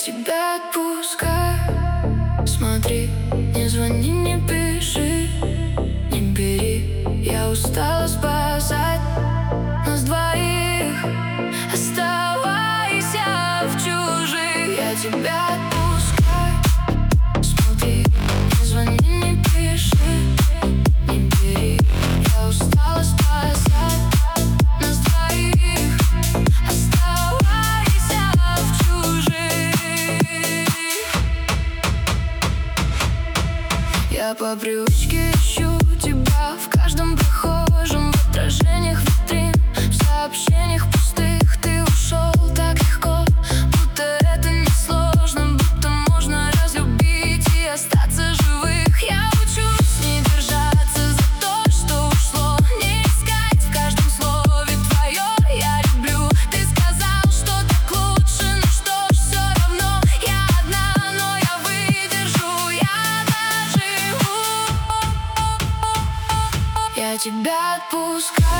тебя отпускаю. Смотри, не звони, не пиши, не бери. Я устала спасать нас двоих. Оставайся в чужих. Я тебя отпускаю. Смотри, не звони, не пиши, не бери. Я устала спасать нас двоих. Оставайся в чужих. Я по привычке ищу тебя в каждом прохожем, в отражениях витрин, в сообщениях пустых. Ты ушел так легко, будто это несложно, будто можно разлюбить и остаться живых. Я учусь не держаться за то, что ушло, не искать в каждом слове твое «я люблю». Ты сказал, что так лучше, ну что ж, все равно я одна, но я выдержу, я доживу. Я тебя отпускаю.